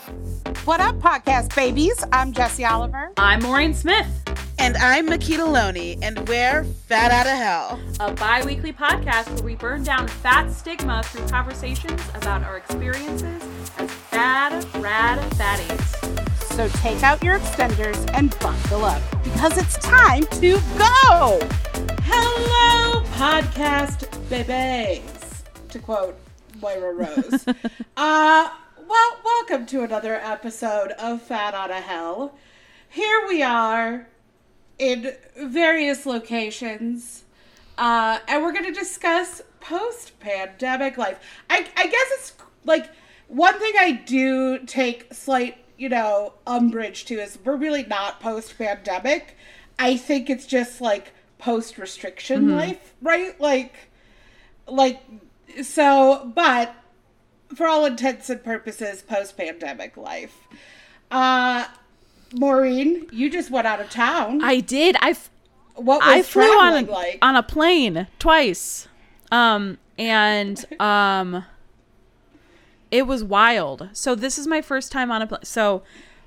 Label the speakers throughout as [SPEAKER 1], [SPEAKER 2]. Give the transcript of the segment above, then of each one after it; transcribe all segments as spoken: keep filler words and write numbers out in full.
[SPEAKER 1] What up, podcast babies? I'm Jessie Oliver.
[SPEAKER 2] I'm Maureen Smith.
[SPEAKER 3] And I'm Makita Loney, and we're Fat Outta Hell,
[SPEAKER 2] a bi-weekly podcast where we burn down fat stigma through conversations about our experiences as fad, rad fatties.
[SPEAKER 1] So take out your extenders and buckle up, because it's time to go!
[SPEAKER 3] Hello, podcast babies, to quote Moira Rose. uh, well, welcome to another episode of Fat Outta Hell. Here we are in various locations, uh, and we're going to discuss post-pandemic life. I, I guess it's, like, one thing I do take slight, you know, umbrage to is we're really not post-pandemic. I think it's just, like, post-restriction mm-hmm. life, right? Like, like, so, but for all intents and purposes, post-pandemic life. Uh... Maureen, you just went out of town.
[SPEAKER 2] I did. I f-
[SPEAKER 3] what was
[SPEAKER 2] I flew on a,
[SPEAKER 3] like?
[SPEAKER 2] on a plane twice, um, and um, it was wild. So this is my first time on a plane. So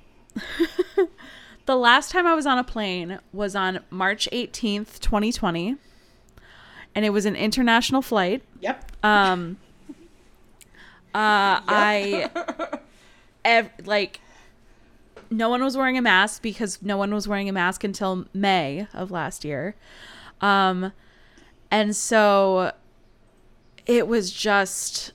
[SPEAKER 2] the last time I was on a plane was on March eighteenth, twenty twenty, and it was an international flight.
[SPEAKER 3] Yep.
[SPEAKER 2] Um. Uh, yep. I, ev- like. No one was wearing a mask because no one was wearing a mask until May of last year. Um, and so it was just,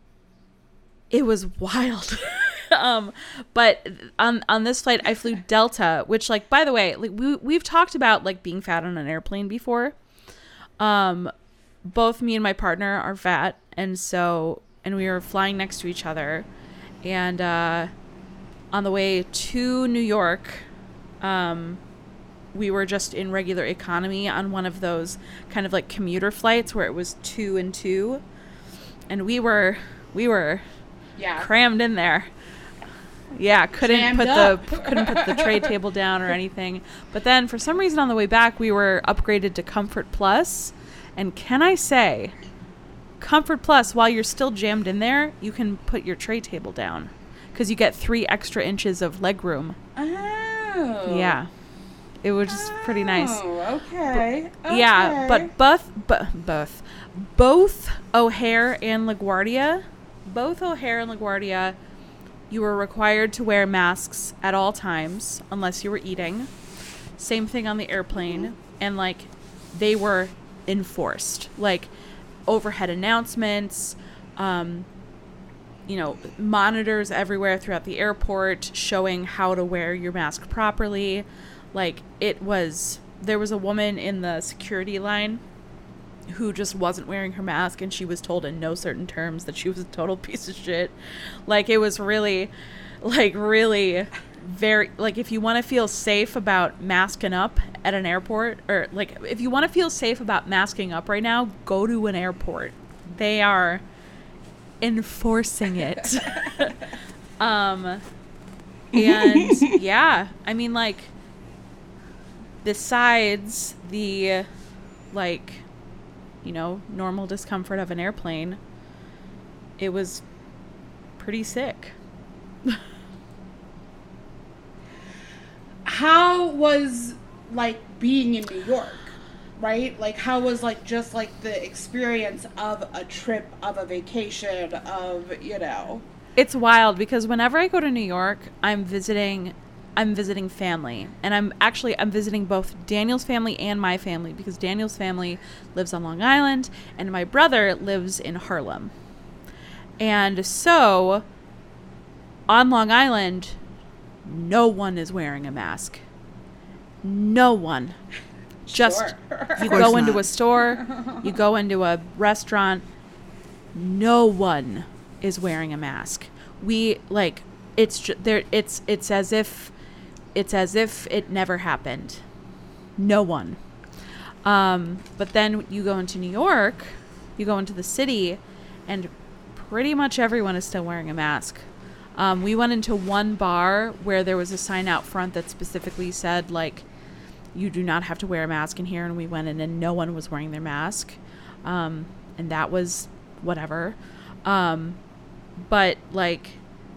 [SPEAKER 2] it was wild. um, but on, on this flight, I flew Delta, which, like, by the way, like we, we've talked about like being fat on an airplane before. Um, both me and my partner are fat. And so, and we were flying next to each other, and, uh, on the way to New York, um, we were just in regular economy on one of those kind of like commuter flights where it was two and two, and we were we were
[SPEAKER 3] yeah.
[SPEAKER 2] crammed in there. Yeah, couldn't
[SPEAKER 3] Jammed
[SPEAKER 2] put
[SPEAKER 3] up.
[SPEAKER 2] the couldn't put the tray table down or anything. But then for some reason on the way back, we were upgraded to Comfort Plus, and can I say, Comfort Plus, while you're still jammed in there, you can put your tray table down. Because you get three extra inches of leg room.
[SPEAKER 3] Oh.
[SPEAKER 2] Yeah. It was just
[SPEAKER 3] oh,
[SPEAKER 2] pretty nice.
[SPEAKER 3] Okay.
[SPEAKER 2] But, yeah,
[SPEAKER 3] okay.
[SPEAKER 2] but both, but both, both O'Hare and LaGuardia, both O'Hare and LaGuardia, you were required to wear masks at all times unless you were eating. Same thing on the airplane. Mm-hmm. And, like, they were enforced. Like, overhead announcements, um... you know, monitors everywhere throughout the airport showing how to wear your mask properly. Like, it was, there was a woman in the security line who just wasn't wearing her mask, and she was told in no certain terms that she was a total piece of shit. Like, it was really, like, really very, like, if you want to feel safe about masking up at an airport, or, like, if you want to feel safe about masking up right now, go to an airport. They are enforcing it. um and yeah, I mean, like, besides the, like, you know, normal discomfort of an airplane, it was pretty sick.
[SPEAKER 3] How was, like, being in New York? Right? Like, how was, like, just, like, the experience of a trip, of a vacation, of, you know?
[SPEAKER 2] It's wild because whenever I go to New York, I'm visiting, I'm visiting family. And I'm actually, I'm visiting both Daniel's family and my family, because Daniel's family lives on Long Island and my brother lives in Harlem. And so, on Long Island, no one is wearing a mask. No one. Just,
[SPEAKER 3] sure.
[SPEAKER 2] You go into a store, you go into a restaurant, no one is wearing a mask. We, like, it's ju- there. It's it's as if, it's as if it never happened. No one. Um, but then you go into New York, you go into the city, and pretty much everyone is still wearing a mask. Um, we went into one bar where there was a sign out front that specifically said, like, you do not have to wear a mask in here. And we went in and no one was wearing their mask. Um, and that was whatever. Um, but, like,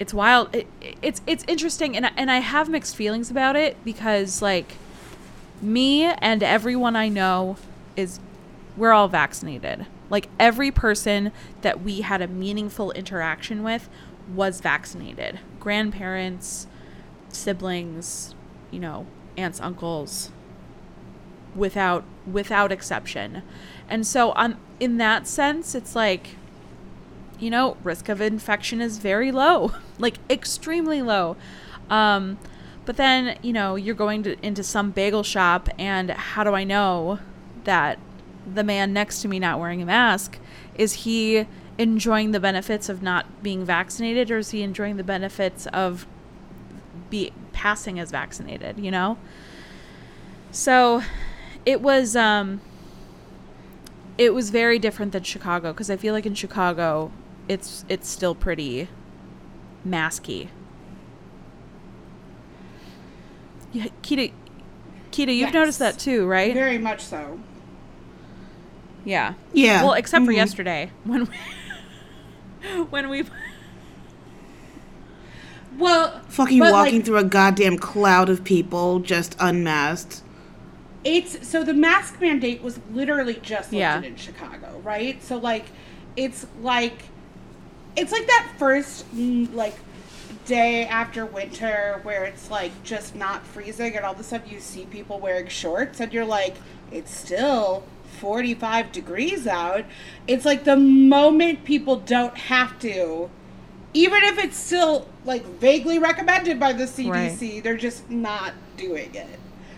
[SPEAKER 2] it's wild. It, it's it's interesting, and and I have mixed feelings about it because like me and everyone I know is we're all vaccinated. Like every person that we had a meaningful interaction with was vaccinated. Grandparents, siblings, you know, aunts, uncles, without without exception. And so on in that sense, it's like, you know, risk of infection is very low, like extremely low. Um, but then, you know, you're going to into some bagel shop, and how do I know that the man next to me not wearing a mask, is he enjoying the benefits of not being vaccinated, or is he enjoying the benefits of be passing as vaccinated, you know? So it was, um, it was very different than Chicago, because I feel like in Chicago, it's, it's still pretty masky. Yeah, Kita, Kita, you've
[SPEAKER 3] Yes.
[SPEAKER 2] noticed that too, right?
[SPEAKER 3] Very much so.
[SPEAKER 2] Yeah.
[SPEAKER 4] Yeah.
[SPEAKER 2] Well, except for
[SPEAKER 4] Mhm.
[SPEAKER 2] yesterday when we, when we
[SPEAKER 3] Well,
[SPEAKER 4] Fucking
[SPEAKER 3] but,
[SPEAKER 4] walking
[SPEAKER 3] like,
[SPEAKER 4] through a goddamn cloud of people just unmasked.
[SPEAKER 3] It's so the mask mandate was literally just lifted
[SPEAKER 2] Yeah.
[SPEAKER 3] in Chicago, right? So like, it's like, it's like that first mm, like day after winter where it's like just not freezing, and all of a sudden you see people wearing shorts, and you're like, it's still forty-five degrees out. It's like the moment people don't have to, even if it's still like vaguely recommended by the C D C,
[SPEAKER 2] Right.
[SPEAKER 3] they're just not doing it.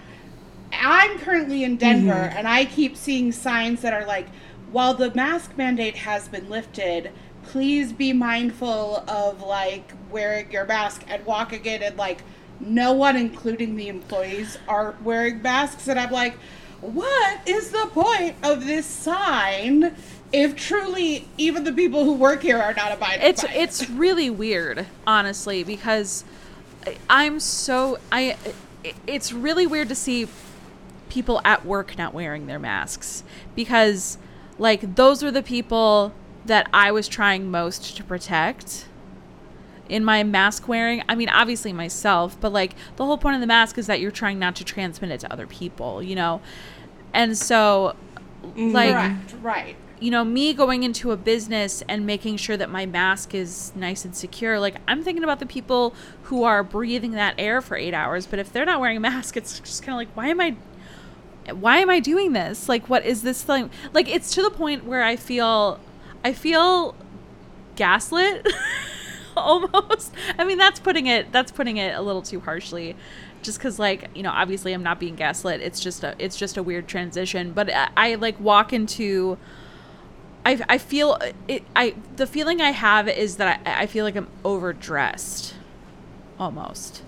[SPEAKER 3] I'm currently in Denver,
[SPEAKER 4] Mm-hmm.
[SPEAKER 3] and I keep seeing signs that are like, while the mask mandate has been lifted, please be mindful of like wearing your mask and walking in, and like no one, including the employees, are wearing masks. And I'm like, what is the point of this sign if truly even the people who work here are not abiding
[SPEAKER 2] it's
[SPEAKER 3] by it?
[SPEAKER 2] it's really weird, honestly, because I- I'm so I it- it's really weird to see people at work not wearing their masks, because like those were the people that I was trying most to protect in my mask wearing. I mean, obviously myself, but like the whole point of the mask is that you're trying not to transmit it to other people, you know? And so like
[SPEAKER 3] Correct, right.
[SPEAKER 2] you know, me going into a business and making sure that my mask is nice and secure, like I'm thinking about the people who are breathing that air for eight hours. But if they're not wearing a mask, it's just kind of like, why am I, why am I doing this? Like, what is this thing? Like, it's to the point where I feel, I feel gaslit almost. I mean, that's putting it, that's putting it a little too harshly. Just because, like, you know, obviously I'm not being gaslit. It's just a, it's just a weird transition. But I, I like walk into, I, I feel it. I the feeling I have is that I, I feel like I'm overdressed, almost.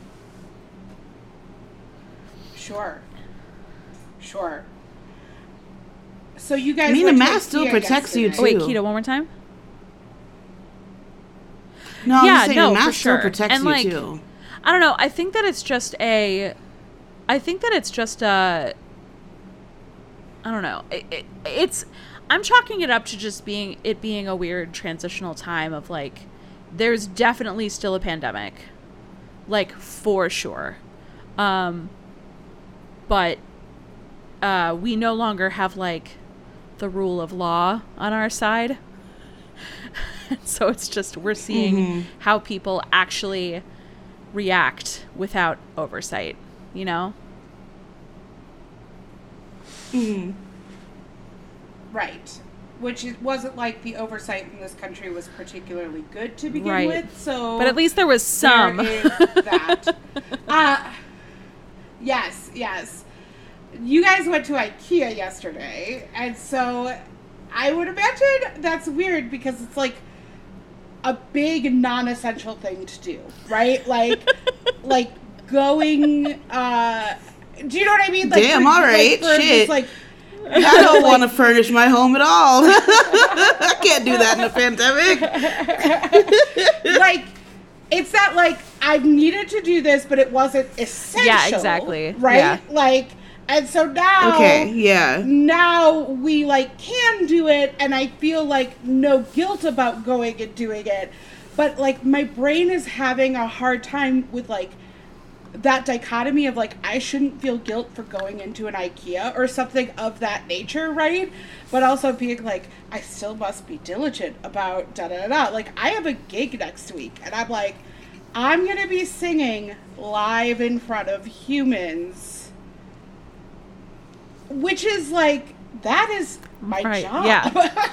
[SPEAKER 3] Sure. Sure. So you guys
[SPEAKER 4] I mean,
[SPEAKER 3] went
[SPEAKER 4] a
[SPEAKER 3] to
[SPEAKER 4] mask still
[SPEAKER 3] IKEA
[SPEAKER 4] protects you,
[SPEAKER 3] yesterday.
[SPEAKER 2] Oh, wait,
[SPEAKER 4] Too.
[SPEAKER 2] Keto, one more time.
[SPEAKER 4] No, I'm
[SPEAKER 2] Yeah,
[SPEAKER 4] just saying
[SPEAKER 2] no,
[SPEAKER 4] a
[SPEAKER 2] for
[SPEAKER 4] mask still
[SPEAKER 2] sure.
[SPEAKER 4] protects
[SPEAKER 2] And,
[SPEAKER 4] you
[SPEAKER 2] like,
[SPEAKER 4] too.
[SPEAKER 2] I don't know. I think that it's just a. I think that it's just a. I don't know. It, it, it's. I'm chalking it up to just being it being a weird transitional time of like, there's definitely still a pandemic, like for sure, um, but uh, we no longer have like the rule of law on our side. So it's just we're seeing
[SPEAKER 4] Mm-hmm.
[SPEAKER 2] how people actually react without oversight, you know?
[SPEAKER 4] Mm-hmm.
[SPEAKER 3] Right. Which it wasn't like the oversight in this country was particularly good to begin
[SPEAKER 2] Right.
[SPEAKER 3] with. So
[SPEAKER 2] But at least there was some.
[SPEAKER 3] There is that. uh, yes, yes. You guys went to IKEA yesterday, and so I would imagine that's weird because it's like a big non-essential thing to do, right? Like, like going. Uh, do you know what I mean? Like,
[SPEAKER 4] Damn,
[SPEAKER 3] for-
[SPEAKER 4] all right,
[SPEAKER 3] like, for
[SPEAKER 4] shit.
[SPEAKER 3] just, like,
[SPEAKER 4] I don't want to furnish my home at all. I can't do that in a pandemic.
[SPEAKER 3] like, it's that like I've needed to do this, but it wasn't essential.
[SPEAKER 2] Yeah, exactly.
[SPEAKER 3] Right?
[SPEAKER 2] Yeah.
[SPEAKER 3] Like, and so now,
[SPEAKER 4] Okay, yeah.
[SPEAKER 3] now we like can do it, and I feel like no guilt about going and doing it. but like my brain is having a hard time with like that dichotomy of like I shouldn't feel guilt for going into an IKEA or something of that nature, right? But also being like I still must be diligent about da da da da. Like I have a gig next week, and I'm like I'm gonna be singing live in front of humans, which is like that is my
[SPEAKER 2] right.
[SPEAKER 3] job.
[SPEAKER 2] Yeah.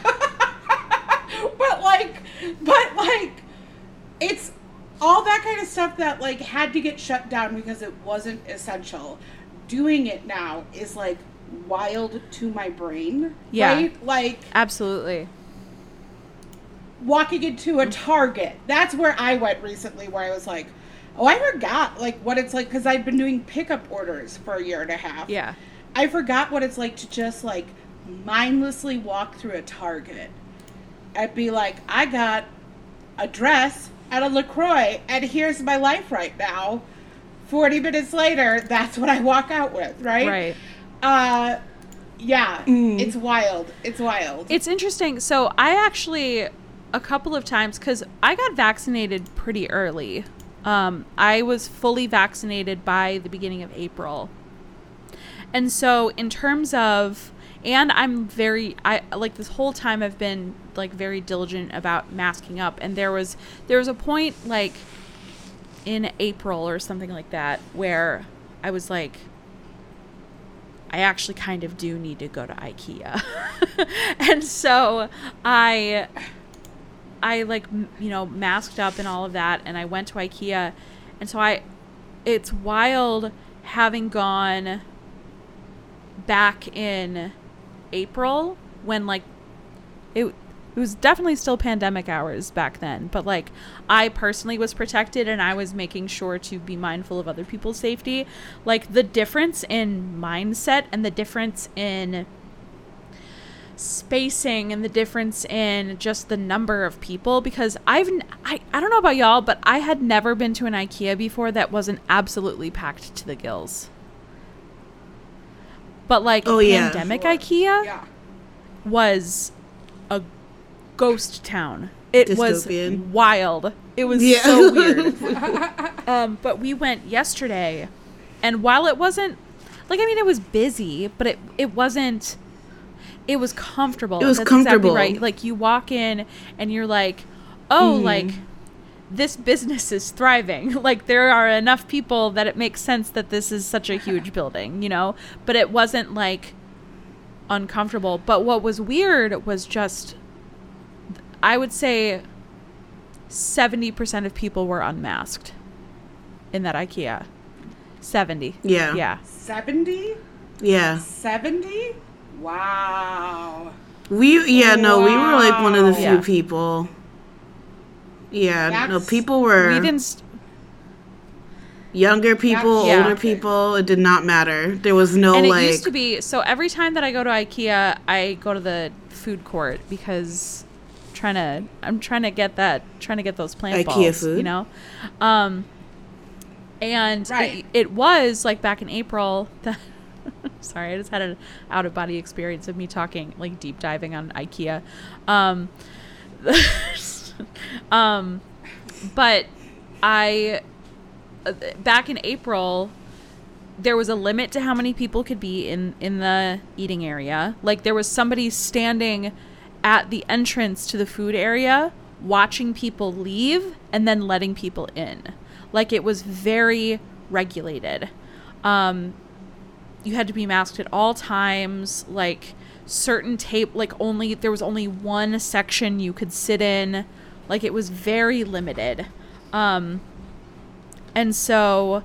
[SPEAKER 3] but like, but like, it's all that kind of stuff that like had to get shut down because it wasn't essential. Doing it now is like wild to my brain.
[SPEAKER 2] Yeah.
[SPEAKER 3] Right? Like
[SPEAKER 2] Absolutely.
[SPEAKER 3] walking into a Target. That's where I went recently, where I was like, oh, I forgot like what it's like, because I've been doing pickup orders for a year and a half.
[SPEAKER 2] Yeah.
[SPEAKER 3] I forgot what it's like to just like mindlessly walk through a Target and be like, I got a dress and a LaCroix, and here's my life right now. forty minutes later, that's what I walk out with, right?
[SPEAKER 2] Right.
[SPEAKER 3] Uh, yeah,
[SPEAKER 4] Mm.
[SPEAKER 3] it's wild. It's wild.
[SPEAKER 2] It's interesting. So I actually, a couple of times, because I got vaccinated pretty early. Um, I was fully vaccinated by the beginning of April. And so in terms of, and I'm very, I like this whole time I've been like very diligent about masking up. And there was, there was a point like in April or something like that where I was like, I actually kind of do need to go to IKEA. And so I, I like, m- you know, masked up and all of that. And I went to IKEA. And so I, it's wild having gone back in April when like it, it was definitely still pandemic hours back then, but like I personally was protected and I was making sure to be mindful of other people's safety. Like the difference in mindset and the difference in spacing and the difference in just the number of people, because I've n- I, I don't know about y'all, but I had never been to an IKEA before that wasn't absolutely packed to the gills. But like
[SPEAKER 4] Oh, yeah.
[SPEAKER 2] pandemic
[SPEAKER 3] Sure.
[SPEAKER 2] IKEA
[SPEAKER 3] yeah.
[SPEAKER 2] was a ghost town. It
[SPEAKER 4] Dystopian.
[SPEAKER 2] was wild. It was
[SPEAKER 4] Yeah.
[SPEAKER 2] so weird. um, but we went yesterday, and while it wasn't like, I mean, it was busy, but it it wasn't. It was comfortable.
[SPEAKER 4] It was
[SPEAKER 2] That's
[SPEAKER 4] comfortable.
[SPEAKER 2] Exactly right. Like you walk in and you're like, oh,
[SPEAKER 4] Mhm.
[SPEAKER 2] like this business is thriving. Like there are enough people that it makes sense that this is such a huge building, you know. But it wasn't like uncomfortable. But what was weird was just, I would say seventy percent of people were unmasked in that IKEA. seventy.
[SPEAKER 4] Yeah.
[SPEAKER 2] Yeah.
[SPEAKER 3] seventy?
[SPEAKER 4] Yeah.
[SPEAKER 3] seventy? Wow.
[SPEAKER 4] We, yeah, no, we were like one of the few
[SPEAKER 2] Yeah.
[SPEAKER 4] people. Yeah, no,
[SPEAKER 3] That's-
[SPEAKER 4] people were
[SPEAKER 2] We didn't. St-
[SPEAKER 4] younger people,
[SPEAKER 3] That's-
[SPEAKER 2] Yeah.
[SPEAKER 4] older people. It did not matter. There was no
[SPEAKER 2] and it
[SPEAKER 4] like.
[SPEAKER 2] used to be, so every time that I go to IKEA, I go to the food court because trying to, I'm trying to get that, trying to get those plant
[SPEAKER 4] IKEA
[SPEAKER 2] balls,
[SPEAKER 4] food?
[SPEAKER 2] you know? Um, and
[SPEAKER 3] Right.
[SPEAKER 2] it, it was like back in April that, sorry, I just had an out of body experience of me talking, like deep diving on IKEA. Um, um, but I, uh, back in April, there was a limit to how many people could be in, in the eating area. Like there was somebody standing at the entrance to the food area, watching people leave and then letting people in. Like it was very regulated. Um, you had to be masked at all times. Like certain tape, like only, there was only one section you could sit in. Like it was very limited. Um, and so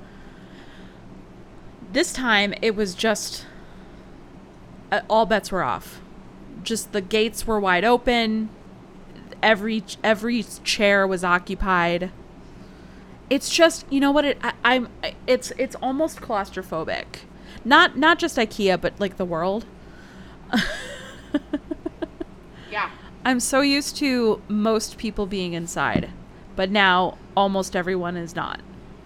[SPEAKER 2] this time it was just, uh, all bets were off. Just the gates were wide open. Every, every chair was occupied. It's just, you know what, it, I, I'm, it's, it's almost claustrophobic. Not, not just IKEA, but like the world.
[SPEAKER 3] Yeah.
[SPEAKER 2] I'm so used to most people being inside, but now almost everyone is not.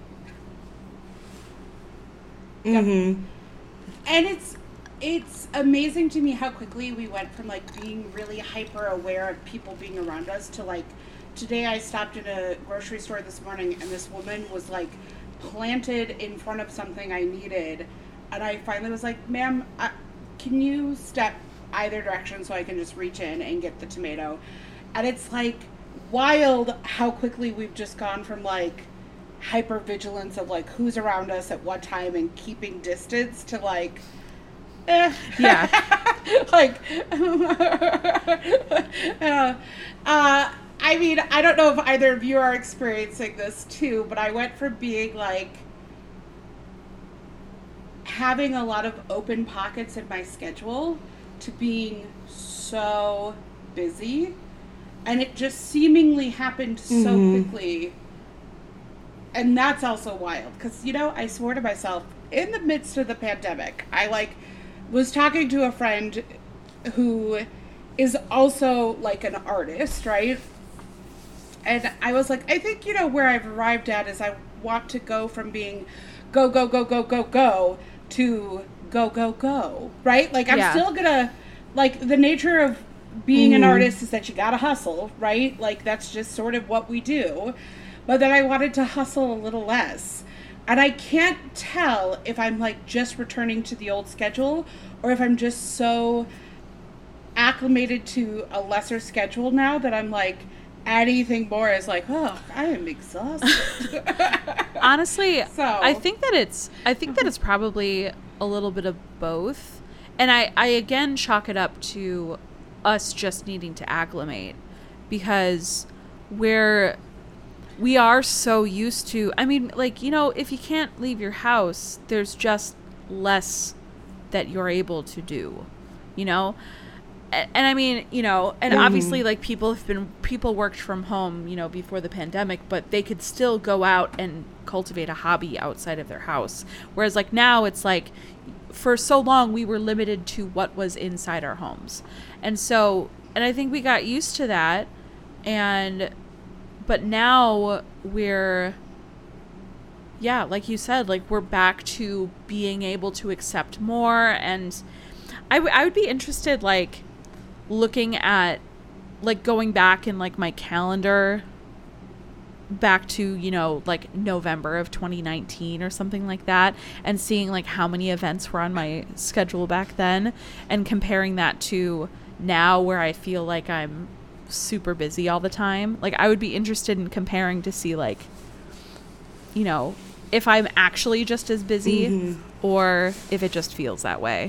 [SPEAKER 4] Mm-hmm.
[SPEAKER 3] And it's it's amazing to me how quickly we went from like being really hyper aware of people being around us to like today I stopped in a grocery store this morning, and this woman was like planted in front of something I needed, and I finally was like, ma'am, I, can you step either direction so I can just reach in and get the tomato? And it's like wild how quickly we've just gone from like hypervigilance of like who's around us at what time and keeping distance to like eh.
[SPEAKER 2] Yeah.
[SPEAKER 3] like uh, uh I mean, I don't know if either of you are experiencing this too, but I went from being like having a lot of open pockets in my schedule to being so busy, and it just seemingly happened so
[SPEAKER 4] Mm-hmm.
[SPEAKER 3] quickly. And that's also wild because, you know, I swore to myself in the midst of the pandemic, I like was talking to a friend who is also like an artist, right? And I was like, I think, you know, where I've arrived at is I want to go from being go, go, go, go, go, go to go, go, go, right? Like, I'm
[SPEAKER 2] Yeah.
[SPEAKER 3] still gonna, like, the nature of being an
[SPEAKER 4] Mhm.
[SPEAKER 3] artist is that you gotta hustle, right? Like, that's just sort of what we do. But then I wanted to hustle a little less. And I can't tell if I'm, like, just returning to the old schedule or if I'm just so acclimated to a lesser schedule now that I'm, like, anything more is like, oh, I am exhausted.
[SPEAKER 2] Honestly,
[SPEAKER 3] So-
[SPEAKER 2] I think that it's I think that it's probably a little bit of both. And I, I again chalk it up to us just needing to acclimate, because we're we are so used to, I mean, like, you know, if you can't leave your house, there's just less that you're able to do, you know? And, and I mean, you know, and obviously, like, people have been, people worked from home, you know, before the pandemic, but they could still go out and cultivate a hobby outside of their house. Whereas, like, now it's like, for so long, we were limited to what was inside our homes. And so, and I think we got used to that. And, but now we're, yeah, like you said, like, we're back to being able to accept more. And I, w- I would be interested, like, looking at, like, going back in, like, my calendar back to, you know, like, November of twenty nineteen or something like that, and seeing, like, how many events were on my schedule back then, and comparing that to now where I feel like I'm super busy all the time. Like, I would be interested in comparing to see, like, you know, if I'm actually just as busy
[SPEAKER 4] Mhm.
[SPEAKER 2] or if it just feels that way.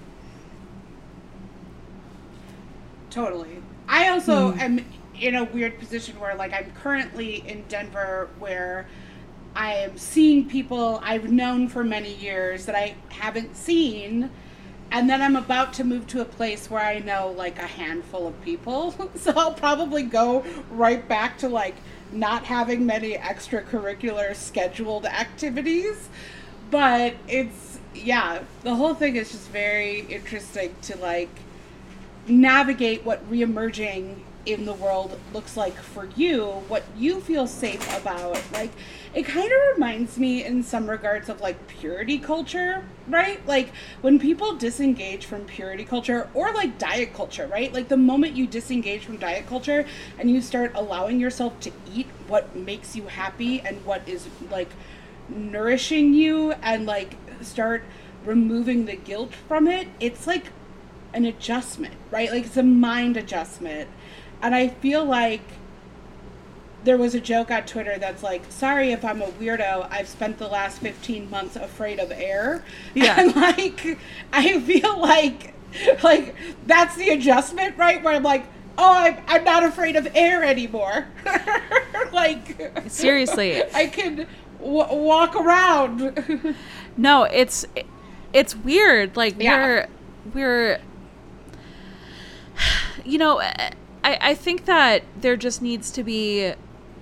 [SPEAKER 3] Totally. I also am in a weird position where, like, I'm currently in Denver where I am seeing people I've known for many years that I haven't seen, and then I'm about to move to a place where I know, like, a handful of people. So I'll probably go right back to, like, not having many extracurricular scheduled activities. But it's, yeah, the whole thing is just very interesting to, like, navigate what reemerging in the world looks like for you, what you feel safe about. Like, it kind of reminds me in some regards of, like, purity culture, right? Like, when people disengage from purity culture or, like, diet culture, right? Like, the moment you disengage from diet culture and you start allowing yourself to eat what makes you happy and what is, like, nourishing you, and, like, start removing the guilt from it, it's like an adjustment, right? Like, it's a mind adjustment. And I feel like there was a joke on Twitter that's like, sorry if I'm a weirdo, I've spent the last fifteen months afraid of air.
[SPEAKER 2] Yeah.
[SPEAKER 3] And, like, I feel like, like, that's the adjustment, right? Where I'm like, oh, I'm, I'm not afraid of air anymore. Like,
[SPEAKER 2] Seriously.
[SPEAKER 3] I can w- walk around.
[SPEAKER 2] No, it's it's weird. Like,
[SPEAKER 3] Yeah.
[SPEAKER 2] we're we're you know, I I think that there just needs to be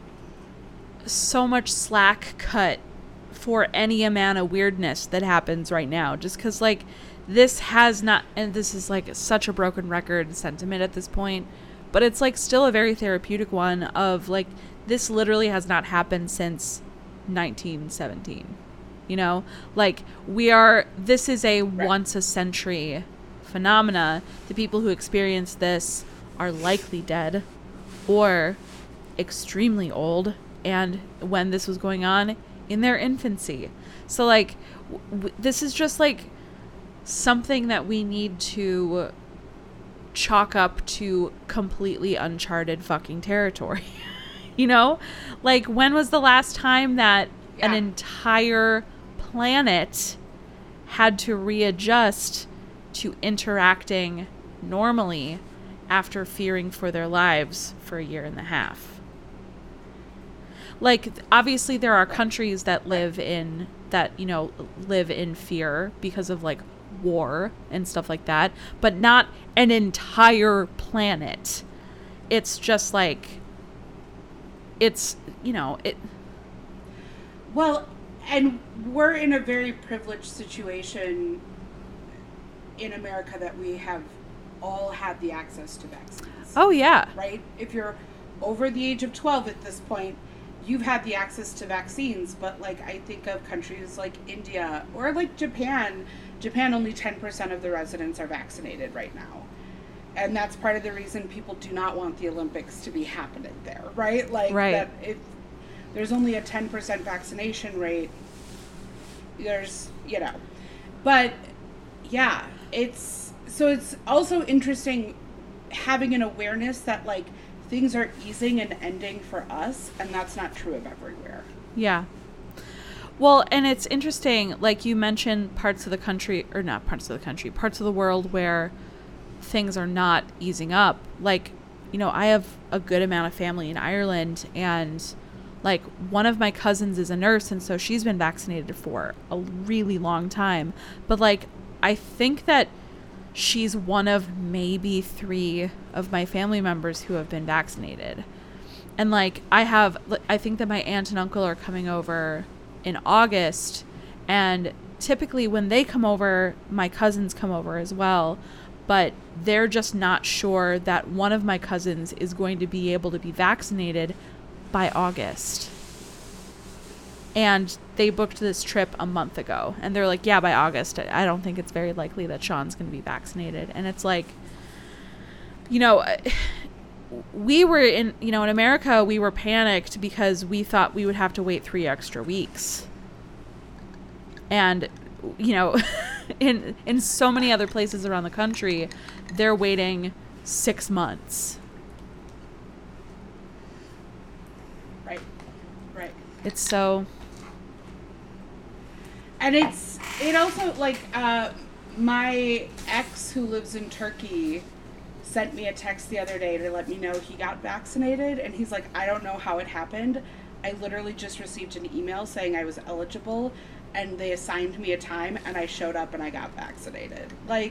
[SPEAKER 2] so much slack cut for any amount of weirdness that happens right now. Just because, like, this has not, and this is, like, such a broken record sentiment at this point, but it's, like, still a very therapeutic one of, like, this literally has not happened since nineteen seventeen. You know, like, we are, this is a
[SPEAKER 3] Right.
[SPEAKER 2] once a century phenomena. The people who experience this are likely dead, or extremely old, and when this was going on, in their infancy. So like w- this is just like something that we need to chalk up to completely uncharted fucking territory. You know, like when was the last time that yeah. an entire planet had to readjust to interacting normally after fearing for their lives for a year and a half? Like, obviously there are countries that live in that, you know, live in fear because of like war and stuff like that, but not an entire planet. It's just like, it's, you know, it.
[SPEAKER 3] Well, and we're in a very privileged situation in America that we have all had the access to vaccines.
[SPEAKER 2] Oh, yeah.
[SPEAKER 3] Right? If you're over the age of twelve at this point, you've had the access to vaccines. But, like, I think of countries like India or, like, Japan. Japan, only ten percent of the residents are vaccinated right now. And that's part of the reason people do not want the Olympics to be happening there, right? Like,
[SPEAKER 2] right.
[SPEAKER 3] that if there's only a ten percent vaccination rate, there's, you know. But, yeah, it's, so it's also interesting having an awareness that, like, things are easing and ending for us, and that's not true of everywhere.
[SPEAKER 2] Yeah. Well, and it's interesting, like you mentioned parts of the country, or not parts of the country, parts of the world where things are not easing up. Like, you know, I have a good amount of family in Ireland, and like one of my cousins is a nurse, and so she's been vaccinated for a really long time. But like, I think that she's one of maybe three of my family members who have been vaccinated. And like, I have, I think that my aunt and uncle are coming over in August, and typically when they come over, my cousins come over as well, but they're just not sure that one of my cousins is going to be able to be vaccinated by August. And they booked this trip a month ago, and they're like, yeah, by August, I don't think it's very likely that Sean's going to be vaccinated. And it's like, you know, we were in, you know, in America, we were panicked because we thought we would have to wait three extra weeks. And, you know, in in so many other places around the country, they're waiting six months.
[SPEAKER 3] Right, right.
[SPEAKER 2] It's so...
[SPEAKER 3] And it's, it also, like, uh, my ex who lives in Turkey sent me a text the other day to let me know he got vaccinated, and he's like, I don't know how it happened. I literally just received an email saying I was eligible, and they assigned me a time, and I showed up and I got vaccinated. Like,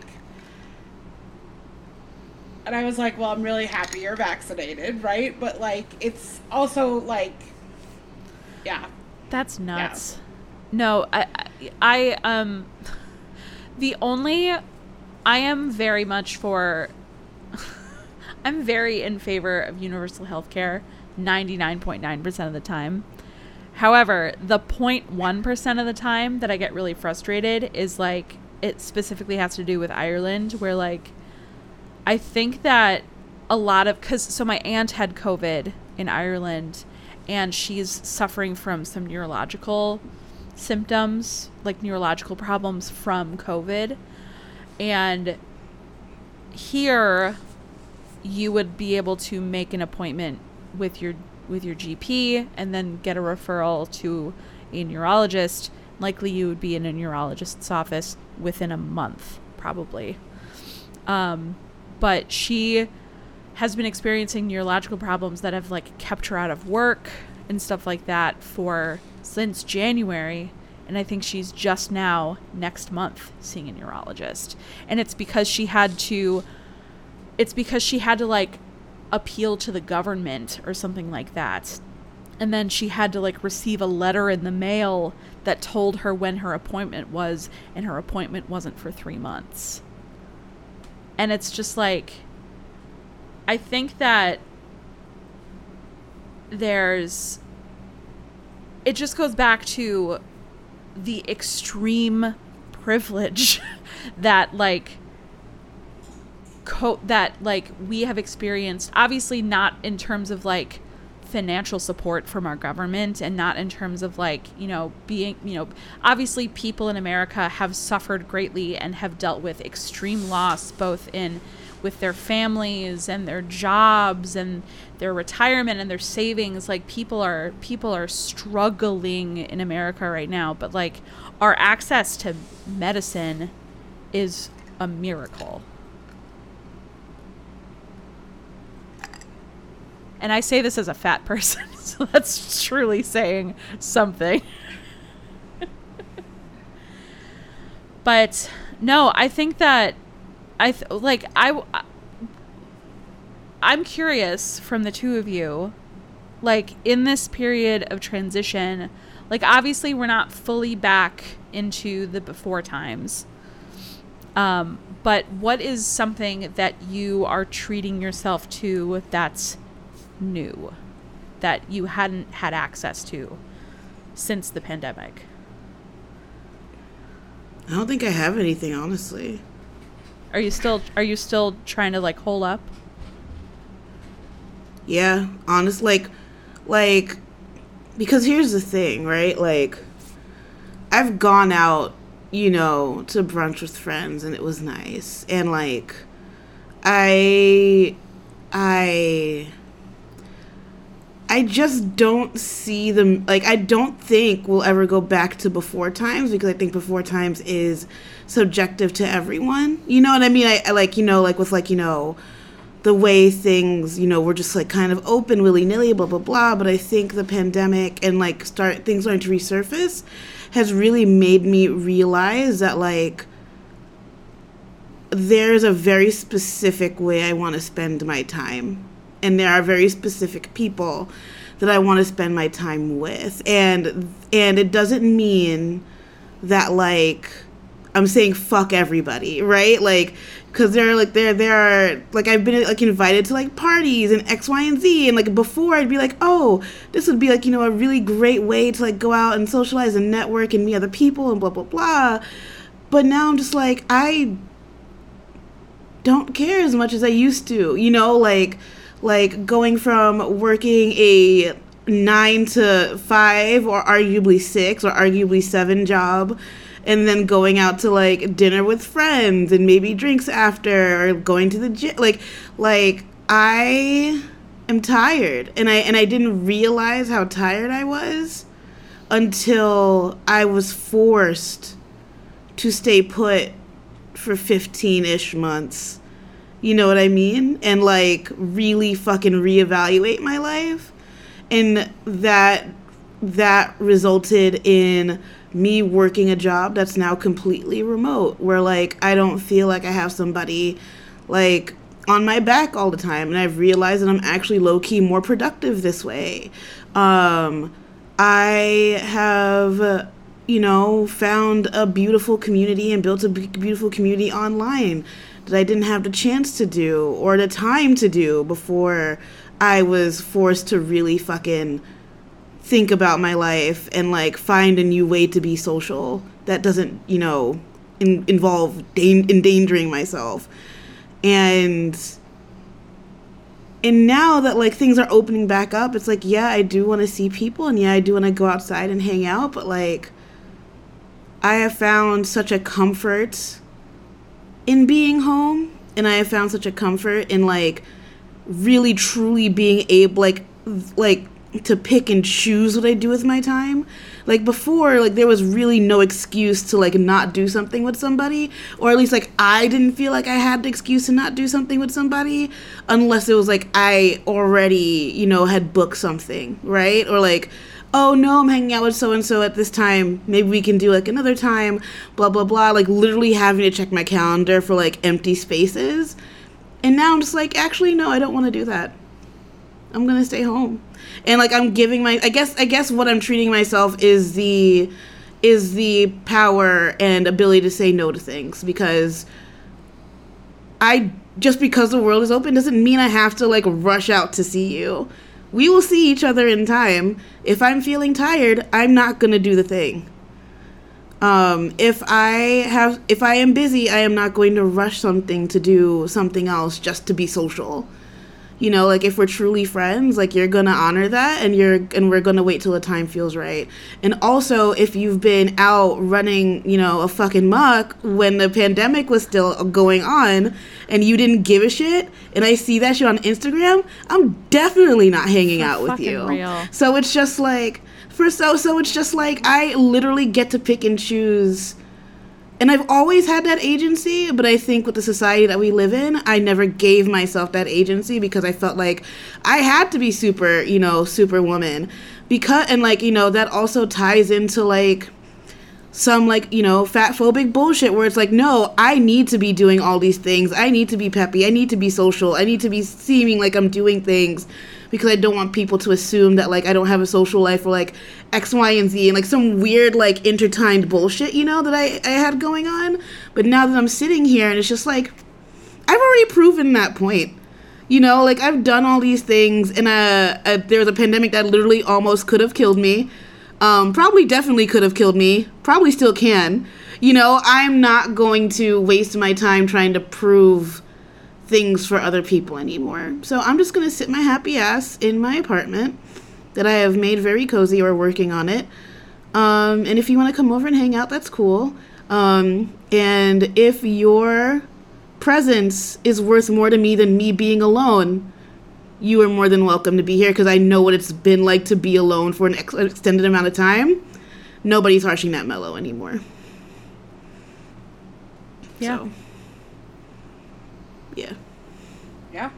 [SPEAKER 3] and I was like, well, I'm really happy you're vaccinated, right? But, like, it's also, like, yeah.
[SPEAKER 2] That's nuts. Yeah. No, I, I, I, um, the only, I am very much for, I'm very in favor of universal health care ninety-nine point nine percent of the time. However, the zero point one percent of the time that I get really frustrated is like, it specifically has to do with Ireland, where like, I think that a lot of, cause so my aunt had COVID in Ireland, and she's suffering from some neurological symptoms, like neurological problems from COVID. And here you would be able to make an appointment with your with your G P and then get a referral to a neurologist. Likely you would be in a neurologist's office within a month, probably. Um, but she has been experiencing neurological problems that have like kept her out of work and stuff like that for since January, and I think she's just now next month seeing a neurologist. And it's because she had to it's because she had to like appeal to the government or something like that. And then she had to like receive a letter in the mail that told her when her appointment was, and her appointment wasn't for three months. And it's just like, I think that there's, it just goes back to the extreme privilege that like co- that like we have experienced, obviously not in terms of like financial support from our government, and not in terms of like, you know, being, you know, obviously people in America have suffered greatly and have dealt with extreme loss, both in with their families and their jobs and their retirement and their savings. Like people are people are struggling in America right now, but like our access to medicine is a miracle. And I say this as a fat person, so that's truly saying something. But no, I think that I th- like I I'm curious from the two of you, like in this period of transition, like obviously we're not fully back into the before times. Um, but what is something that you are treating yourself to that's new, that you hadn't had access to since the pandemic?
[SPEAKER 4] I don't think I have anything, honestly.
[SPEAKER 2] Are you still are you still trying to like hole up?
[SPEAKER 4] Yeah, honest, like, like, because here's the thing, right? Like, I've gone out, you know, to brunch with friends, and it was nice, and like, I, I, I just don't see them, like, I don't think we'll ever go back to before times, because I think before times is subjective to everyone. You know what I mean? I, I like, you know, like with like, you know, the way things, you know, were just like kind of open willy-nilly, blah, blah, blah. But I think the pandemic and like start things starting to resurface has really made me realize that like there's a very specific way I want to spend my time. And there are very specific people that I want to spend my time with. And and it doesn't mean that like I'm saying fuck everybody, right? Like, because there are like there there are like I've been like invited to like parties and X, Y, and Z, and like before I'd be like, oh, this would be like, you know, a really great way to like go out and socialize and network and meet other people and blah blah blah. But now I'm just like, I don't care as much as I used to, you know, like like going from working a nine to five or arguably six or arguably seven job, and then going out to like dinner with friends and maybe drinks after, or going to the gym. Like, like I am tired, and I and I didn't realize how tired I was until I was forced to stay put for fifteen-ish months. You know what I mean? And like really fucking reevaluate my life, and that that resulted in me working a job that's now completely remote, where like I don't feel like I have somebody like on my back all the time, and I've realized that I'm actually low-key more productive this way. Um, I have, you know, found a beautiful community and built a beautiful community online that I didn't have the chance to do or the time to do before I was forced to really fucking think about my life and like find a new way to be social that doesn't, you know, in, involve da- endangering myself. And and now that like things are opening back up, it's like, yeah, I do want to see people, and yeah, I do want to go outside and hang out, but like I have found such a comfort in being home, and I have found such a comfort in like really truly being able like like to pick and choose what I do with my time. Like before, like there was really no excuse to like not do something with somebody, or at least like I didn't feel like I had the excuse to not do something with somebody unless it was like I already, you know, had booked something, right? Or like, oh no, I'm hanging out with so and so at this time, maybe we can do like another time, blah blah blah, like literally having to check my calendar for like empty spaces. And now I'm just like, actually no, I don't want to do that. I'm gonna stay home. And like I'm giving my I guess I guess what I'm treating myself is the is the power and ability to say no to things, because I just because the world is open doesn't mean I have to like rush out to see you. We will see each other in time. If I'm feeling tired, I'm not gonna do the thing. Um, if I have if I am busy, I am not going to rush something to do something else just to be social. You know, like if we're truly friends, like you're gonna honor that, and you're and we're gonna wait till the time feels right. And also, if you've been out running, you know, a fucking muck when the pandemic was still going on, and you didn't give a shit, and I see that shit on Instagram, I'm definitely not hanging
[SPEAKER 2] For
[SPEAKER 4] out with
[SPEAKER 2] fucking
[SPEAKER 4] you.
[SPEAKER 2] real.
[SPEAKER 4] So it's just like for so so it's just like I literally get to pick and choose. And I've always had that agency, but I think with the society that we live in, I never gave myself that agency because I felt like I had to be super, you know, superwoman. Because, and like, you know, that also ties into like some like, you know, fat phobic bullshit where it's like, no, I need to be doing all these things. I need to be peppy. I need to be social. I need to be seeming like I'm doing things because I don't want people to assume that like I don't have a social life or like X, Y, and Z and like some weird like intertwined bullshit, you know, that I, I had going on. But now that I'm sitting here and it's just like, I've already proven that point. You know, like I've done all these things and uh, uh, there was a pandemic that literally almost could have killed me. Um, probably definitely could have killed me. Probably still can. You know, I'm not going to waste my time trying to prove things for other people anymore. So I'm just going to sit my happy ass in my apartment that I have made very cozy or working on it. Um, and if you want to come over and hang out, that's cool. Um, and if your presence is worth more to me than me being alone, you are more than welcome to be here because I know what it's been like to be alone for an ex- extended amount of time. Nobody's harshing that mellow anymore.
[SPEAKER 2] Yeah.
[SPEAKER 4] So, yeah.
[SPEAKER 3] Yeah.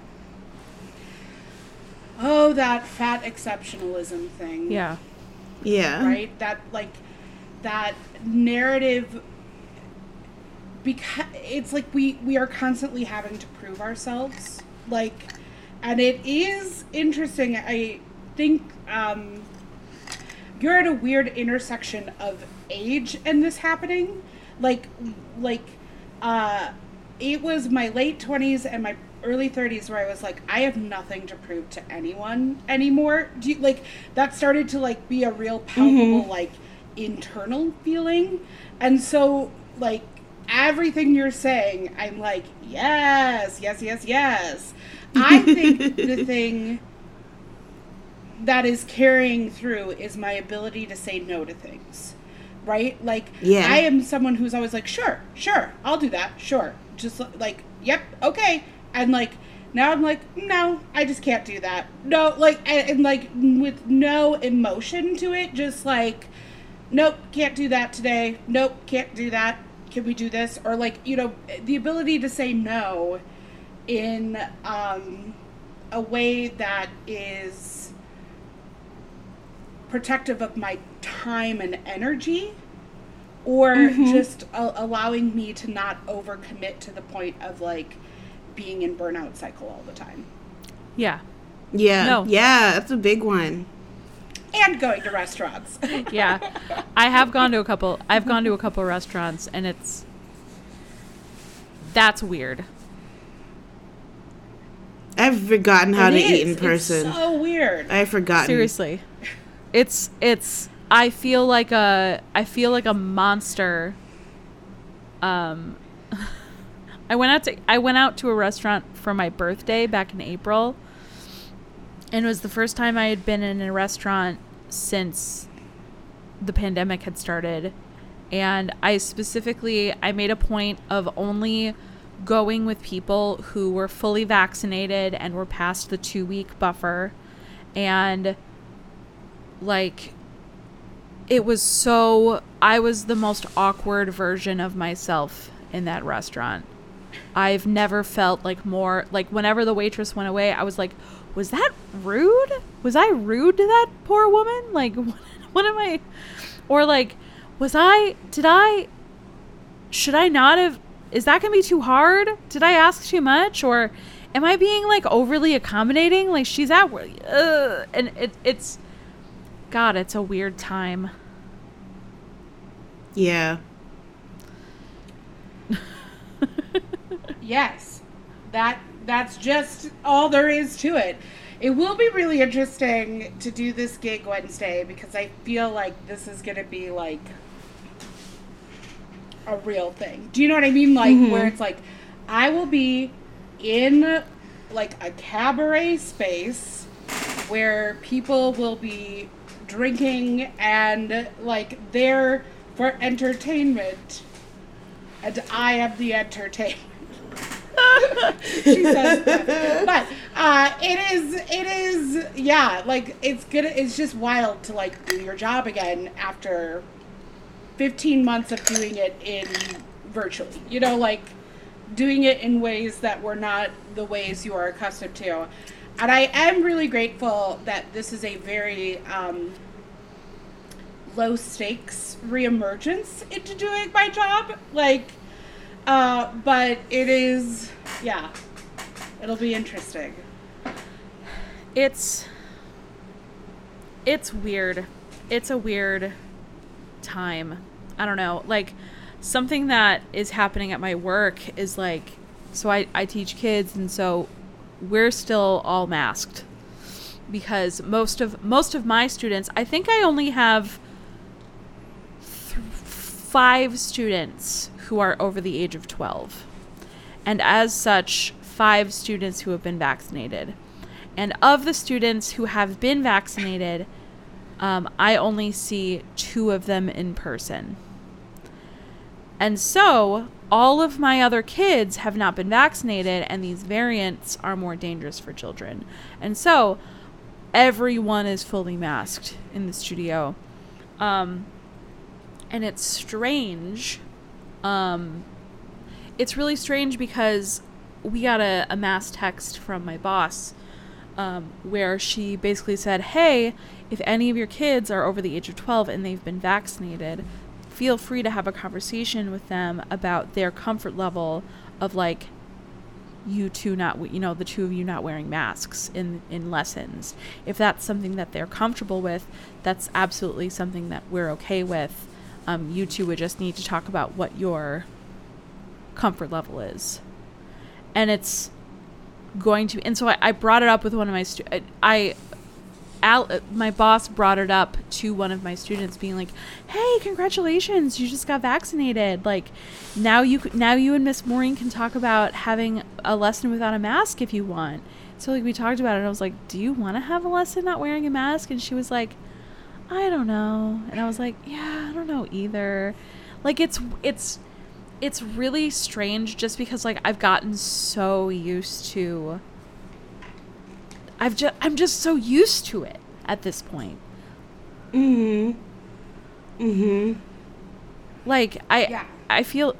[SPEAKER 3] Oh, that fat exceptionalism thing.
[SPEAKER 2] Yeah.
[SPEAKER 4] Yeah.
[SPEAKER 3] Right? That, like, that narrative, because it's like we, we are constantly having to prove ourselves. Like, and it is interesting. I think um, you're at a weird intersection of age and this happening. Like, like, uh, it was my late twenties and my early thirties where I was like, I have nothing to prove to anyone anymore. Do you, like, that started to like be a real palpable, mm-hmm. like internal feeling. And so like everything you're saying, I'm like, yes, yes, yes, yes. I think the thing that is carrying through is my ability to say no to things, right? Like, yeah. I am someone who's always like, sure, sure, I'll do that, sure. Just like, yep, okay. And like, now I'm like, no, I just can't do that. No, like, and, and like, with no emotion to it, just like, nope, can't do that today. Nope, can't do that. Can we do this? Or like, you know, the ability to say no in um, a way that is protective of my time and energy, or mm-hmm. just a- allowing me to not overcommit to the point of like being in burnout cycle all the time.
[SPEAKER 2] Yeah.
[SPEAKER 4] Yeah.
[SPEAKER 2] No.
[SPEAKER 4] Yeah, that's a big one.
[SPEAKER 3] And going to restaurants.
[SPEAKER 2] Yeah. I have gone to a couple, I've gone to a couple restaurants and it's, that's weird.
[SPEAKER 4] I've forgotten how
[SPEAKER 3] it
[SPEAKER 4] to
[SPEAKER 3] is.
[SPEAKER 4] eat in person.
[SPEAKER 3] It's so weird.
[SPEAKER 4] I've forgotten.
[SPEAKER 2] Seriously. It's, it's, I feel like a, I feel like a monster. Um, I went out to, I went out to a restaurant for my birthday back in April. And it was the first time I had been in a restaurant since the pandemic had started. And I specifically, I made a point of only going with people who were fully vaccinated and were past the two week buffer. And like, it was so, I was the most awkward version of myself in that restaurant. I've never felt like more, like whenever the waitress went away, I was like, was that rude? Was I rude to that poor woman? Like, what, what am I, or like, was I, did I, should I not have, is that going to be too hard? Did I ask too much? Or am I being like overly accommodating? Like she's at work, uh, and it, it's, God, it's a weird time.
[SPEAKER 4] Yeah.
[SPEAKER 3] Yes. That that's just all there is to it. It will be really interesting to do this gig Wednesday because I feel like this is going to be like a real thing. Do you know what I mean? Like mm-hmm. where it's like I will be in like a cabaret space where people will be drinking and like there for entertainment, and I am the entertainment. She says that. But uh, it is, it is, yeah, like it's gonna, it's just wild to like do your job again after fifteen months of doing it in virtually, you know, like doing it in ways that were not the ways you are accustomed to. And I am really grateful that this is a very um, low stakes reemergence into doing my job. Like, uh, but it is, yeah, it'll be interesting.
[SPEAKER 2] It's, it's weird. It's a weird time. I don't know. Like, something that is happening at my work is like, so I, I teach kids, and so we're still all masked because most of most of my students, I think I only have th- five students who are over the age of twelve, and as such five students who have been vaccinated. And of the students who have been vaccinated, um, I only see two of them in person. And so all of my other kids have not been vaccinated, and these variants are more dangerous for children. And so everyone is fully masked in the studio. Um, and it's strange. Um, it's really strange because we got a, a mass text from my boss um, where she basically said, hey, if any of your kids are over the age of twelve and they've been vaccinated, feel free to have a conversation with them about their comfort level of like you two not, you know, the two of you not wearing masks in, in lessons. If that's something that they're comfortable with, that's absolutely something that we're okay with. Um, you two would just need to talk about what your comfort level is. And it's going to, and so I, I brought it up with one of my, stu- I, I Al, my boss brought it up to one of my students being like, hey, congratulations, you just got vaccinated. Like now you now you and Miss Maureen can talk about having a lesson without a mask if you want. So like we talked about it and I was like, do you want to have a lesson not wearing a mask? And she was like, I don't know. And I was like, yeah, I don't know either. Like it's it's it's really strange just because like I've gotten so used to I've just I'm just so used to it at this point.
[SPEAKER 4] Mhm. Mhm.
[SPEAKER 2] Like I
[SPEAKER 3] Yeah.
[SPEAKER 2] I feel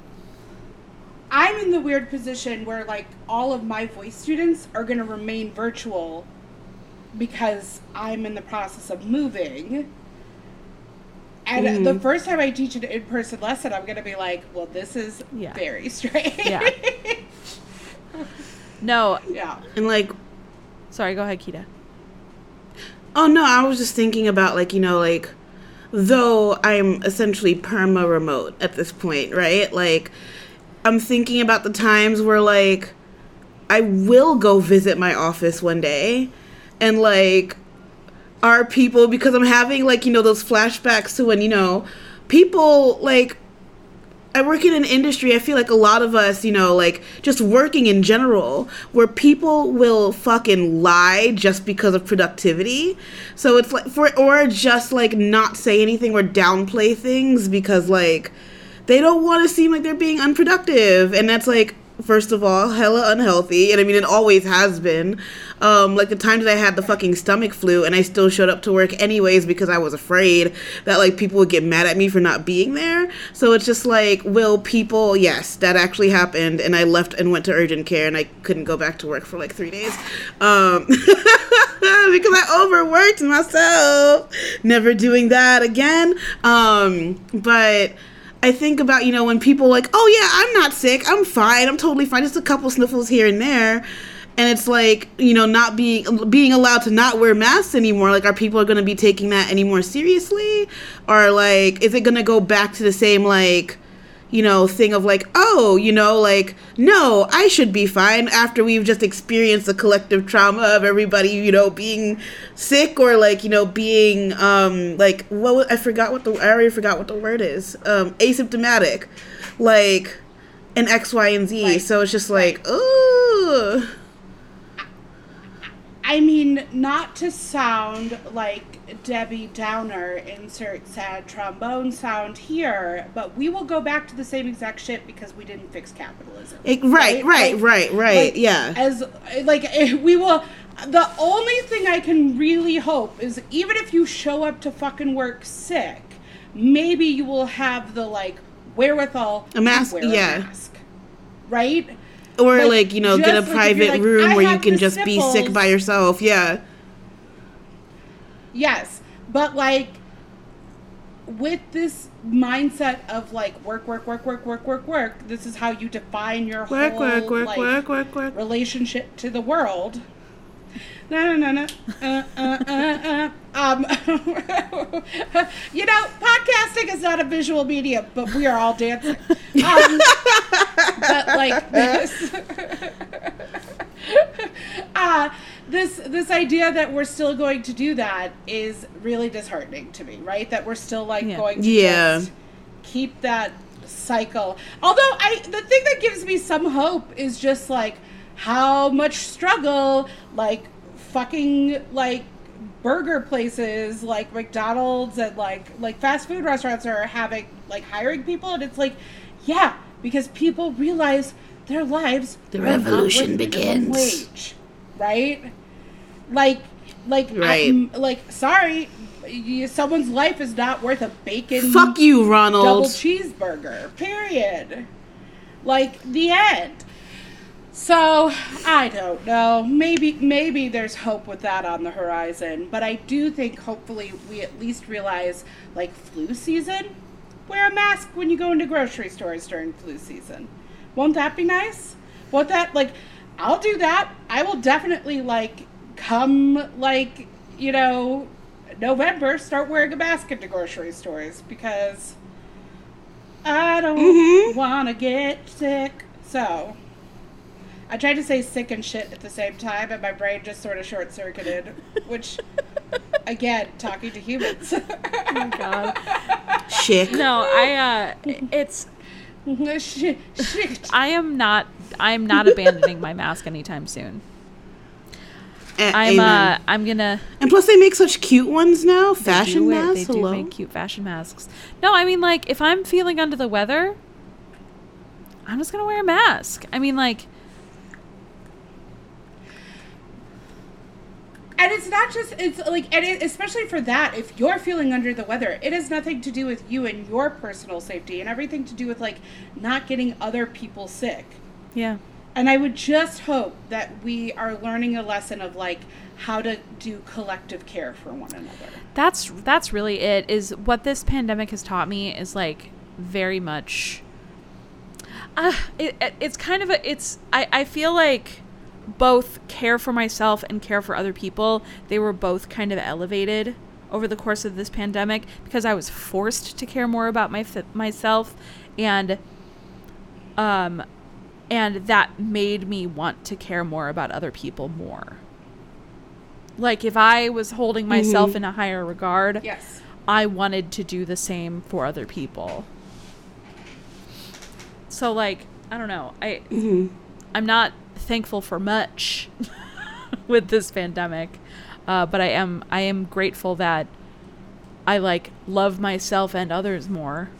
[SPEAKER 3] I'm in the weird position where like all of my voice students are going to remain virtual because I'm in the process of moving. And
[SPEAKER 4] Mhm.
[SPEAKER 3] the first time I teach an in-person lesson, I'm going to be like, well, this is
[SPEAKER 2] Yeah.
[SPEAKER 3] very strange.
[SPEAKER 2] Yeah. No.
[SPEAKER 3] Yeah.
[SPEAKER 4] And like,
[SPEAKER 2] Sorry, go ahead, Kita.
[SPEAKER 4] oh no, I was just thinking about like, you know, like, though I'm essentially perma remote at this point, right? Like, I'm thinking about the times where like I will go visit my office one day and like are people, because I'm having like, you know, those flashbacks to when, you know, people like, I work in an industry, I feel like a lot of us, you know, like, just working in general, where people will fucking lie just because of productivity. So it's like, for, or just, like, not say anything or downplay things because, like, they don't want to seem like they're being unproductive. And that's, like, first of all, hella unhealthy. And I mean, it always has been. Um, like the times I had the fucking stomach flu and I still showed up to work anyways because I was afraid that like people would get mad at me for not being there. So it's just like, will people, yes, that actually happened. And I left and went to urgent care and I couldn't go back to work for like three days. Um, because I overworked myself. Never doing that again. Um, but I think about, you know, when people like, oh yeah, I'm not sick, I'm fine, I'm totally fine, just a couple sniffles here and there, and it's like, you know, not being being allowed to not wear masks anymore, like, are people going to be taking that any more seriously? Or like, is it going to go back to the same, like, you know, thing of like, oh, you know, like, no, I should be fine after we've just experienced the collective trauma of everybody, you know, being sick or like, you know, being, um, like, what, was, I forgot what the, I already forgot what the word is, um, asymptomatic, like, an X, Y, and Z.
[SPEAKER 3] Right.
[SPEAKER 4] So it's just like, ooh.
[SPEAKER 3] I mean, not to sound like Debbie Downer, insert sad trombone sound here, but we will go back to the same exact shit because we didn't fix capitalism.
[SPEAKER 4] It, right, right, right,
[SPEAKER 3] like,
[SPEAKER 4] right, right,
[SPEAKER 3] like,
[SPEAKER 4] yeah.
[SPEAKER 3] As, like, we will, the only thing I can really hope is even if you show up to fucking work sick, maybe you will have the, like, wherewithal
[SPEAKER 4] a mask,
[SPEAKER 3] to wear
[SPEAKER 4] yeah.
[SPEAKER 3] a mask. Right?
[SPEAKER 4] Or,
[SPEAKER 3] like,
[SPEAKER 4] like, you know, get a
[SPEAKER 3] like,
[SPEAKER 4] private
[SPEAKER 3] like,
[SPEAKER 4] room
[SPEAKER 3] I
[SPEAKER 4] where you
[SPEAKER 3] have
[SPEAKER 4] can
[SPEAKER 3] the
[SPEAKER 4] just be sick
[SPEAKER 3] sniffles.
[SPEAKER 4] by yourself. Yeah.
[SPEAKER 3] Yes. But, like, with this mindset of, like, work, work, work, work, work, work, work, this is how you define your
[SPEAKER 4] Work,
[SPEAKER 3] whole,
[SPEAKER 4] work, work,
[SPEAKER 3] like,
[SPEAKER 4] work, work, work.
[SPEAKER 3] relationship to the world. No, no, no, no. Uh, uh, uh, uh. Um, you know, podcasting is not a visual medium, but we are all dancing. Um, but like this, uh, this this idea that we're still going to do that is really disheartening to me. Right? That we're still like
[SPEAKER 2] Yeah.
[SPEAKER 3] going to
[SPEAKER 4] Yeah.
[SPEAKER 3] just keep that cycle. Although I, the thing that gives me some hope is just like how much struggle, like fucking like burger places like McDonald's and like like fast food restaurants are having, like hiring people, and it's like, yeah, because people realize their lives
[SPEAKER 4] The
[SPEAKER 3] are
[SPEAKER 4] revolution
[SPEAKER 3] not worth minimum
[SPEAKER 4] begins.
[SPEAKER 3] wage, right? Like, like,
[SPEAKER 4] Right.
[SPEAKER 3] I'm, like, sorry, you, someone's life is not worth a bacon
[SPEAKER 4] Fuck you,
[SPEAKER 3] double
[SPEAKER 4] Ronald.
[SPEAKER 3] cheeseburger. Period. Like, the end. So, I don't know. Maybe maybe there's hope with that on the horizon. But I do think hopefully we at least realize, like, flu season, wear a mask when you go into grocery stores during flu season. Won't that be nice? Won't that, like, I'll do that. I will definitely, like, come, like, you know, November, start wearing a mask into grocery stores because I don't
[SPEAKER 4] Mhm.
[SPEAKER 3] want to get sick. So, I tried to say sick and shit at the same time, and my brain just sort of short-circuited, which, again, talking to humans.
[SPEAKER 2] Oh my god.
[SPEAKER 4] Shit.
[SPEAKER 2] No, I uh it's
[SPEAKER 3] shit, shit.
[SPEAKER 2] I am not I am not abandoning my mask anytime soon.
[SPEAKER 4] A-
[SPEAKER 2] I'm
[SPEAKER 4] Amen.
[SPEAKER 2] uh I'm gonna
[SPEAKER 4] And plus, they make such cute ones now.
[SPEAKER 2] they
[SPEAKER 4] Fashion
[SPEAKER 2] do it-
[SPEAKER 4] masks.
[SPEAKER 2] They do
[SPEAKER 4] Hello.
[SPEAKER 2] make cute fashion masks. No, I mean, like, if I'm feeling under the weather, I'm just gonna wear a mask. I mean, like,
[SPEAKER 3] And it's not just, it's like, and it, especially for that, if you're feeling under the weather, it has nothing to do with you and your personal safety and everything to do with, like, not getting other people sick.
[SPEAKER 2] yeah.
[SPEAKER 3] And I would just hope that we are learning a lesson of, like, how to do collective care for one another.
[SPEAKER 2] That's that's really it. Is what this pandemic has taught me is, like, very much uh, it, it it's kind of a it's I, I feel like both care for myself and care for other people, they were both kind of elevated over the course of this pandemic because I was forced to care more about my myself, and um and that made me want to care more about other people more. Like, if I was holding myself
[SPEAKER 4] Mhm.
[SPEAKER 2] in a higher regard,
[SPEAKER 3] Yes.
[SPEAKER 2] I wanted to do the same for other people. So, like, I don't know. I
[SPEAKER 4] Mhm.
[SPEAKER 2] I'm not thankful for much with this pandemic, uh, but I am I am grateful that I, like, love myself and others more.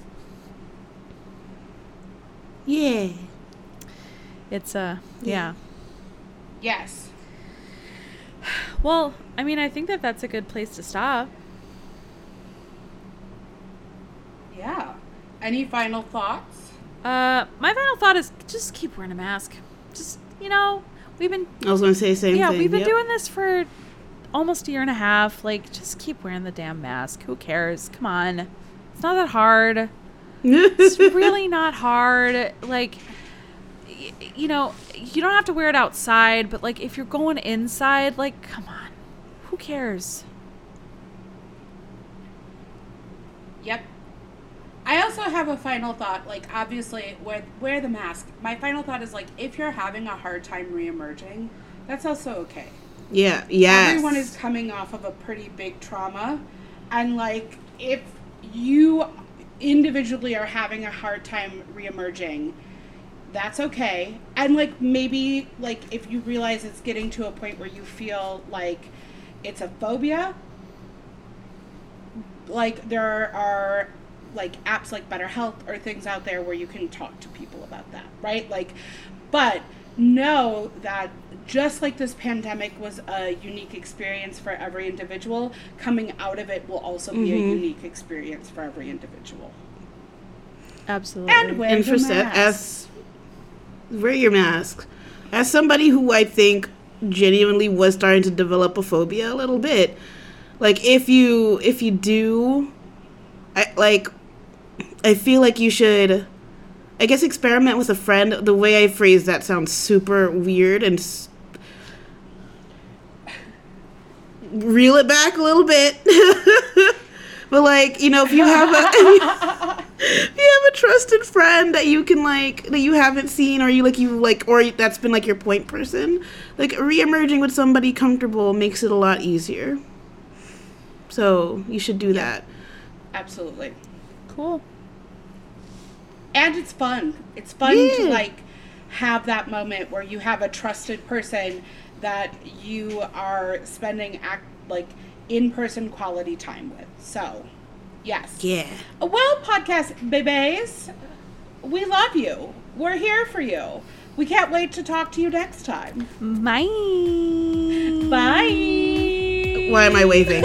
[SPEAKER 4] Yeah.
[SPEAKER 2] It's uh yeah.
[SPEAKER 3] Yes.
[SPEAKER 2] Well, I mean, I think that that's a good place to stop.
[SPEAKER 3] Yeah. Any final thoughts?
[SPEAKER 2] Uh, my final thought is just keep wearing a mask. Just, you know, we've been
[SPEAKER 4] I was going to say the same
[SPEAKER 2] yeah,
[SPEAKER 4] thing.
[SPEAKER 2] we've been
[SPEAKER 4] Yep.
[SPEAKER 2] doing this for almost a year and a half. Like, just keep wearing the damn mask. Who cares? Come on. It's not that hard. It's really not hard. Like, y- you know, you don't have to wear it outside, but, like, if you're going inside, like, come on. Who cares?
[SPEAKER 3] Yep. I also have a final thought. Like, obviously, wear, wear the mask. My final thought is, like, if you're having a hard time reemerging, that's also okay.
[SPEAKER 4] Yeah. Yes.
[SPEAKER 3] Everyone is coming off of a pretty big trauma. And, like, if you individually are having a hard time reemerging, that's okay. And like maybe like if you realize it's getting to a point where you feel like it's a phobia, like there are like apps like BetterHelp or things out there where you can talk to people about that, right? Like, but know that just like this pandemic was a unique experience for every individual, coming out of it will also be
[SPEAKER 4] Mm-hmm.
[SPEAKER 3] a unique experience for every individual.
[SPEAKER 2] Absolutely.
[SPEAKER 3] And wear
[SPEAKER 4] And
[SPEAKER 3] your
[SPEAKER 4] for se-
[SPEAKER 3] mask.
[SPEAKER 4] as wear your mask. As somebody who I think genuinely was starting to develop a phobia a little bit, like if you if you do, I like, I feel like you should, I guess, experiment with a friend. The way I phrase that sounds super weird and s- reel it back a little bit. But like, you know, if you have a if you have a trusted friend that you can like that you haven't seen, or you like you like or that's been like your point person, like re-emerging with somebody comfortable makes it a lot easier. So you should do that.
[SPEAKER 3] Absolutely.
[SPEAKER 2] Cool.
[SPEAKER 3] And it's fun. It's fun
[SPEAKER 4] Yeah.
[SPEAKER 3] to like have that moment where you have a trusted person that you are spending act like in-person quality time with. So, yes.
[SPEAKER 4] Yeah.
[SPEAKER 3] Well, podcast babies, we love you. We're here for you. We can't wait to talk to you next time.
[SPEAKER 2] Bye.
[SPEAKER 3] Bye.
[SPEAKER 4] Why am I waving?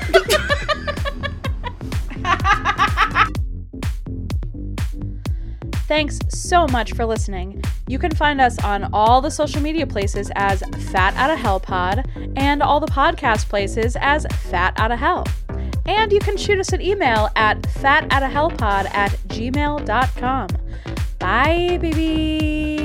[SPEAKER 2] Thanks so much for listening. You can find us on all the social media places as Fat Outta Hell Pod and all the podcast places as Fat Outta Hell. And you can shoot us an email at fatoutahellpod at gmail dot com. Bye, baby.